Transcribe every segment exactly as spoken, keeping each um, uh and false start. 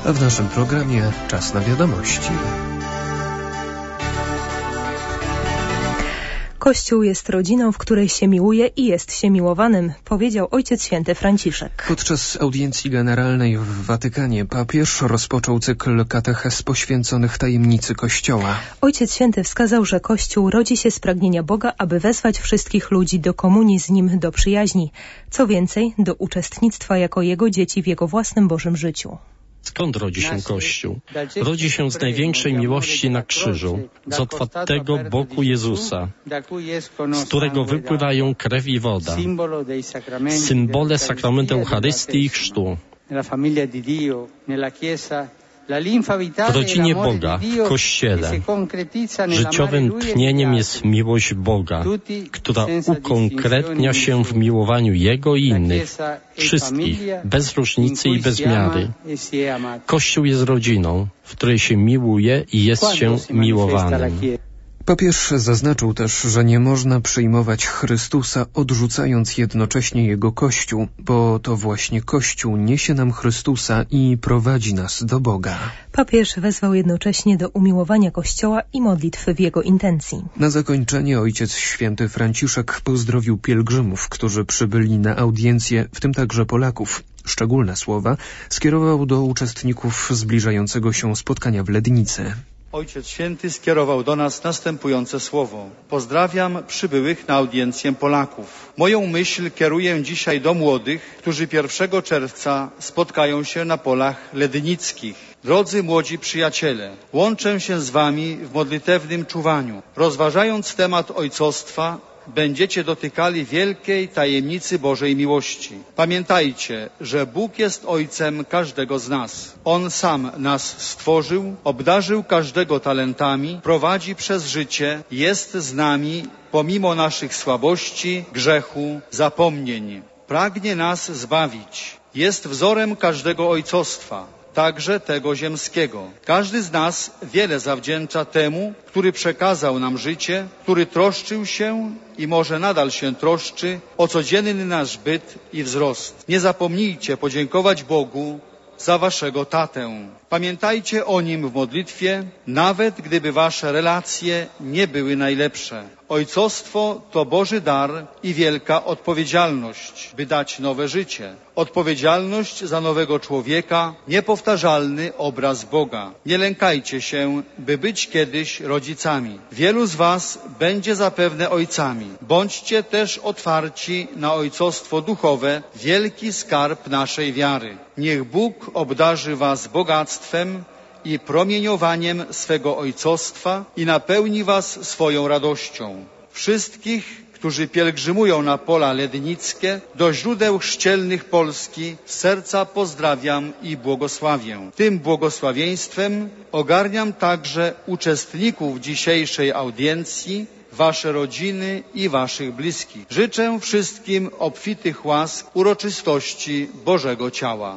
A w naszym programie czas na wiadomości. Kościół jest rodziną, w której się miłuje i jest się miłowanym, powiedział Ojciec Święty Franciszek. Podczas audiencji generalnej w Watykanie papież rozpoczął cykl katechez poświęconych tajemnicy Kościoła. Ojciec Święty wskazał, że Kościół rodzi się z pragnienia Boga, aby wezwać wszystkich ludzi do komunii z Nim, do przyjaźni. Co więcej, do uczestnictwa jako Jego dzieci w Jego własnym Bożym życiu. Skąd rodzi się Kościół? Rodzi się z największej miłości na krzyżu, z otwartego boku Jezusa, z którego wypływają krew i woda, symbole sakramentu Eucharystii i chrztu. W rodzinie Boga, w Kościele, życiowym tchnieniem jest miłość Boga, która ukonkretnia się w miłowaniu Jego i innych, wszystkich, bez różnicy i bez miary. Kościół jest rodziną, w której się miłuje i jest się miłowanym. Papież zaznaczył też, że nie można przyjmować Chrystusa, odrzucając jednocześnie Jego Kościół, bo to właśnie Kościół niesie nam Chrystusa i prowadzi nas do Boga. Papież wezwał jednocześnie do umiłowania Kościoła i modlitw w jego intencji. Na zakończenie Ojciec Święty Franciszek pozdrowił pielgrzymów, którzy przybyli na audiencję, w tym także Polaków. Szczególne słowa skierował do uczestników zbliżającego się spotkania w Lednicy. Ojciec Święty skierował do nas następujące słowo. Pozdrawiam przybyłych na audiencję Polaków. Moją myśl kieruję dzisiaj do młodych, którzy pierwszego czerwca spotkają się na polach lednickich. Drodzy młodzi przyjaciele, łączę się z wami w modlitewnym czuwaniu. Rozważając temat ojcostwa, będziecie dotykali wielkiej tajemnicy Bożej miłości. Pamiętajcie, że Bóg jest Ojcem każdego z nas. On sam nas stworzył, obdarzył każdego talentami, prowadzi przez życie, jest z nami pomimo naszych słabości, grzechu, zapomnień. Pragnie nas zbawić. Jest wzorem każdego ojcostwa, także tego ziemskiego. Każdy z nas wiele zawdzięcza temu, który przekazał nam życie, który troszczył się i może nadal się troszczy o codzienny nasz byt i wzrost. Nie zapomnijcie podziękować Bogu za waszego tatę. Pamiętajcie o nim w modlitwie, nawet gdyby wasze relacje nie były najlepsze. Ojcostwo to Boży dar i wielka odpowiedzialność, by dać nowe życie. Odpowiedzialność za nowego człowieka, niepowtarzalny obraz Boga. Nie lękajcie się, by być kiedyś rodzicami. Wielu z was będzie zapewne ojcami. Bądźcie też otwarci na ojcostwo duchowe, wielki skarb naszej wiary. Niech Bóg obdarzy was bogactwem i promieniowaniem swego ojcostwa i napełni was swoją radością. Wszystkich, którzy pielgrzymują na pola lednickie, do źródeł chrzcielnych Polski, z serca pozdrawiam i błogosławię. Tym błogosławieństwem ogarniam także uczestników dzisiejszej audiencji, wasze rodziny i waszych bliskich. Życzę wszystkim obfitych łask uroczystości Bożego Ciała.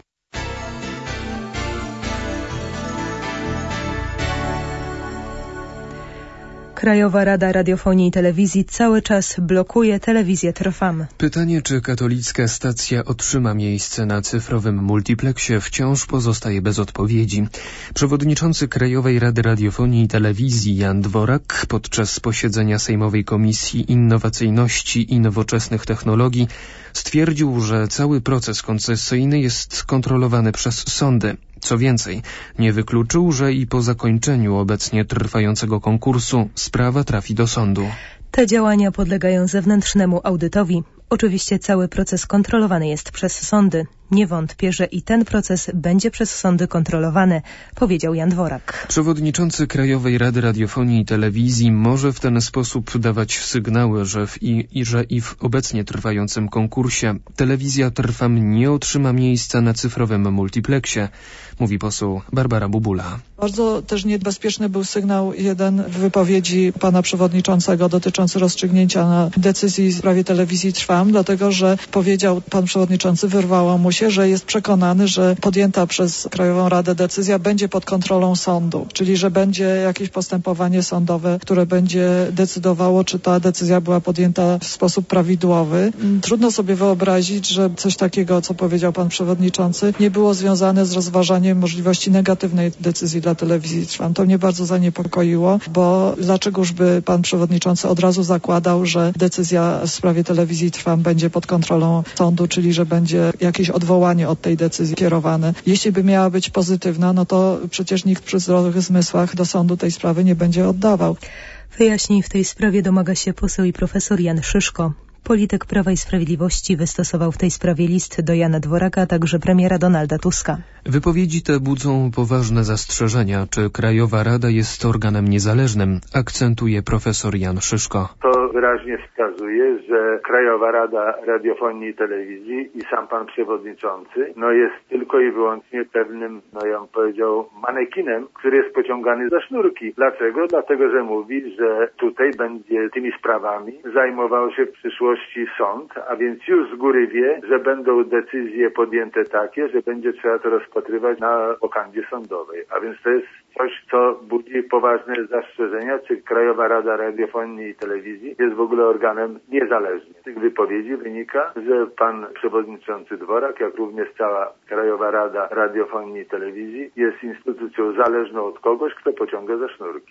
Krajowa Rada Radiofonii i Telewizji cały czas blokuje telewizję Trwam. Pytanie, czy katolicka stacja otrzyma miejsce na cyfrowym multipleksie, wciąż pozostaje bez odpowiedzi. Przewodniczący Krajowej Rady Radiofonii i Telewizji Jan Dworak podczas posiedzenia Sejmowej Komisji Innowacyjności i Nowoczesnych Technologii stwierdził, że cały proces koncesyjny jest kontrolowany przez sądy. Co więcej, nie wykluczył, że i po zakończeniu obecnie trwającego konkursu sprawa trafi do sądu. Te działania podlegają zewnętrznemu audytowi. Oczywiście cały proces kontrolowany jest przez sądy. Nie wątpię, że i ten proces będzie przez sądy kontrolowany, powiedział Jan Dworak. Przewodniczący Krajowej Rady Radiofonii i Telewizji może w ten sposób dawać sygnały, że, w i, i, że i w obecnie trwającym konkursie telewizja Trwam nie otrzyma miejsca na cyfrowym multipleksie, mówi poseł Barbara Bubula. Bardzo też niebezpieczny był sygnał jeden w wypowiedzi pana przewodniczącego dotyczący rozstrzygnięcia na decyzji w sprawie telewizji Trwam. Trwam, dlatego że powiedział pan przewodniczący, wyrwało mu się, że jest przekonany, że podjęta przez Krajową Radę decyzja będzie pod kontrolą sądu, czyli że będzie jakieś postępowanie sądowe, które będzie decydowało, czy ta decyzja była podjęta w sposób prawidłowy. Trudno sobie wyobrazić, że coś takiego, co powiedział pan przewodniczący, nie było związane z rozważaniem możliwości negatywnej decyzji dla telewizji Trwam. To mnie bardzo zaniepokoiło, bo dlaczegoż by pan przewodniczący od razu zakładał, że decyzja w sprawie telewizji Trwam będzie pod kontrolą sądu, czyli że będzie jakieś odwołanie od tej decyzji kierowane. Jeśli by miała być pozytywna, no to przecież nikt przy zdrowych zmysłach do sądu tej sprawy nie będzie oddawał. Wyjaśnień w tej sprawie domaga się poseł i profesor Jan Szyszko. Polityk Prawa i Sprawiedliwości wystosował w tej sprawie list do Jana Dworaka, a także premiera Donalda Tuska. Wypowiedzi te budzą poważne zastrzeżenia, czy Krajowa Rada jest organem niezależnym, akcentuje profesor Jan Szyszko. To wyraźnie wskazuje, że Krajowa Rada Radiofonii i Telewizji i sam pan przewodniczący no jest tylko i wyłącznie pewnym, no ja bym powiedział, manekinem, który jest pociągany za sznurki. Dlaczego? Dlatego, że mówi, że tutaj będzie tymi sprawami zajmował się w przyszłości sąd, a więc już z góry wie, że będą decyzje podjęte takie, że będzie trzeba to rozpatrywać na wokandzie sądowej. A więc to jest coś, co budzi poważne zastrzeżenia, czy Krajowa Rada Radiofonii i Telewizji jest w ogóle organem niezależnym. Z tych wypowiedzi wynika, że pan przewodniczący Dworak, jak również cała Krajowa Rada Radiofonii i Telewizji jest instytucją zależną od kogoś, kto pociąga za sznurki.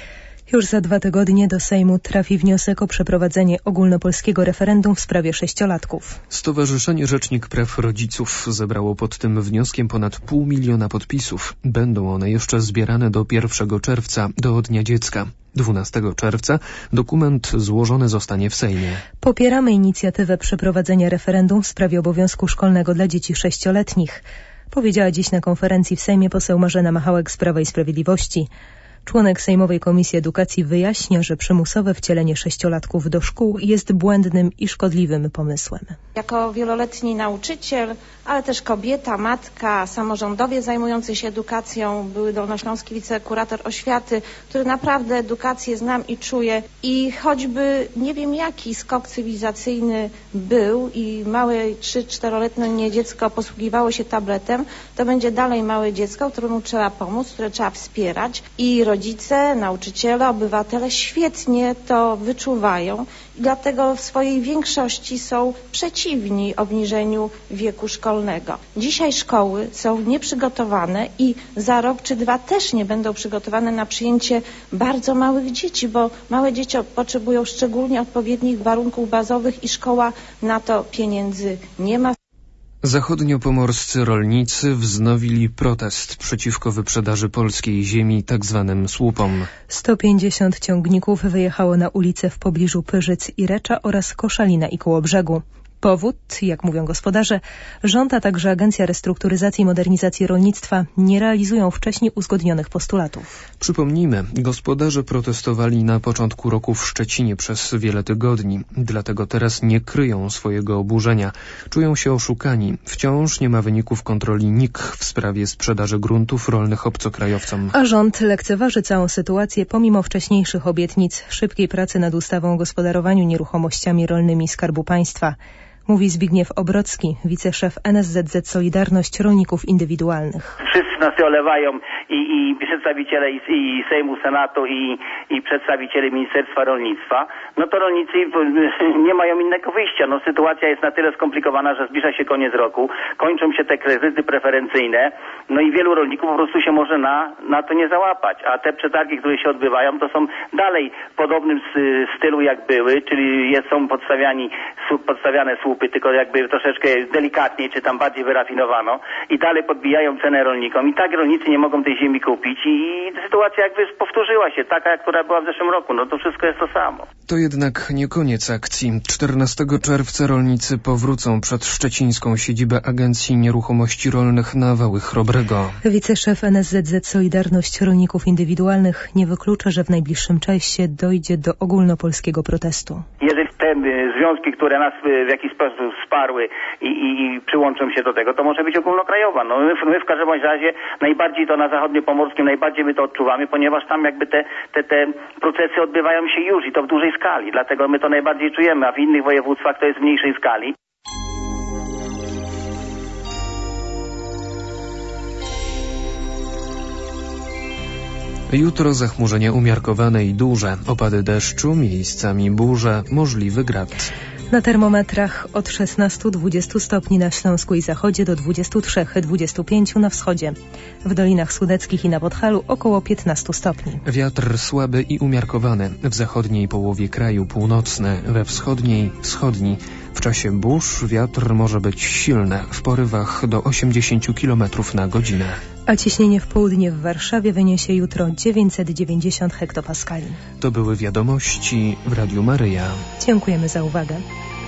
Już za dwa tygodnie do Sejmu trafi wniosek o przeprowadzenie ogólnopolskiego referendum w sprawie sześciolatków. Stowarzyszenie Rzecznik Praw Rodziców zebrało pod tym wnioskiem ponad pół miliona podpisów. Będą one jeszcze zbierane do pierwszego czerwca, do Dnia Dziecka. dwunastego czerwca dokument złożony zostanie w Sejmie. Popieramy inicjatywę przeprowadzenia referendum w sprawie obowiązku szkolnego dla dzieci sześcioletnich, powiedziała dziś na konferencji w Sejmie poseł Marzena Machałek z Prawa i Sprawiedliwości. Członek Sejmowej Komisji Edukacji wyjaśnia, że przymusowe wcielenie sześciolatków do szkół jest błędnym i szkodliwym pomysłem. Jako wieloletni nauczyciel, ale też kobieta, matka, samorządowie zajmujący się edukacją, były dolnośląski wicekurator oświaty, który naprawdę edukację znam i czuję i choćby nie wiem jaki skok cywilizacyjny był i małe trzy-czteroletnie dziecko posługiwało się tabletem, to będzie dalej małe dziecko, któremu trzeba pomóc, które trzeba wspierać i rodzice, nauczyciele, obywatele świetnie to wyczuwają i dlatego w swojej większości są przeciwni obniżeniu wieku szkolnego. Dzisiaj szkoły są nieprzygotowane i za rok czy dwa też nie będą przygotowane na przyjęcie bardzo małych dzieci, bo małe dzieci potrzebują szczególnie odpowiednich warunków bazowych i szkoła na to pieniędzy nie ma. Zachodniopomorscy rolnicy wznowili protest przeciwko wyprzedaży polskiej ziemi tzw. słupom. sto pięćdziesiąt ciągników wyjechało na ulice w pobliżu Pyrzyc i Recza oraz Koszalina i Kołobrzegu. Powód, jak mówią gospodarze, rząd, a także Agencja Restrukturyzacji i Modernizacji Rolnictwa nie realizują wcześniej uzgodnionych postulatów. Przypomnijmy, gospodarze protestowali na początku roku w Szczecinie przez wiele tygodni, dlatego teraz nie kryją swojego oburzenia. Czują się oszukani. Wciąż nie ma wyników kontroli N I K w sprawie sprzedaży gruntów rolnych obcokrajowcom. A rząd lekceważy całą sytuację pomimo wcześniejszych obietnic szybkiej pracy nad ustawą o gospodarowaniu nieruchomościami rolnymi Skarbu Państwa. Mówi Zbigniew Obrocki, wiceszef N S Z Z Solidarność Rolników Indywidualnych. Wszyscy nas olewają i, i przedstawiciele i, i Sejmu, Senatu i, i przedstawiciele Ministerstwa Rolnictwa. No to rolnicy nie mają innego wyjścia. No sytuacja jest na tyle skomplikowana, że zbliża się koniec roku, kończą się te kredyty preferencyjne, no i wielu rolników po prostu się może na, na to nie załapać. A te przetargi, które się odbywają, to są dalej w podobnym stylu jak były, czyli jest, są podstawiani, podstawiane słupy, tylko jakby troszeczkę delikatniej, czy tam bardziej wyrafinowano i dalej podbijają cenę rolnikom. I tak rolnicy nie mogą tej ziemi kupić i sytuacja jakby powtórzyła się, taka, która była w zeszłym roku. No to wszystko jest to samo. To jednak nie koniec akcji. czternastego czerwca rolnicy powrócą przed szczecińską siedzibę Agencji Nieruchomości Rolnych na Wały Chrobrego. Wiceszef N S Z Z Solidarność Rolników Indywidualnych nie wyklucza, że w najbliższym czasie dojdzie do ogólnopolskiego protestu. Jeżeli te związki, które nas w jakiś sposób wsparły i, i, i przyłączą się do tego, to może być ogólnokrajowa. No my, my w każdym razie najbardziej to na zachodniopomorskim, najbardziej my to odczuwamy, ponieważ tam jakby te, te, te procesy odbywają się już i to w dużej skali. Dlatego my to najbardziej czujemy, a w innych województwach to jest w mniejszej skali. Jutro zachmurzenia umiarkowane i duże, opady deszczu, miejscami burze, możliwy grad. Na termometrach od szesnastu do dwudziestu stopni na Śląsku i Zachodzie do dwudziestu trzech do dwudziestu pięciu na wschodzie. W Dolinach Sudeckich i na Podhalu około piętnastu stopni. Wiatr słaby i umiarkowany. W zachodniej połowie kraju północny, we wschodniej wschodni. W czasie burz wiatr może być silny, w porywach do osiemdziesięciu kilometrów na godzinę. A ciśnienie w południe w Warszawie wyniesie jutro dziewięćset dziewięćdziesiąt hektopaskali. To były wiadomości w Radiu Maryja. Dziękujemy za uwagę.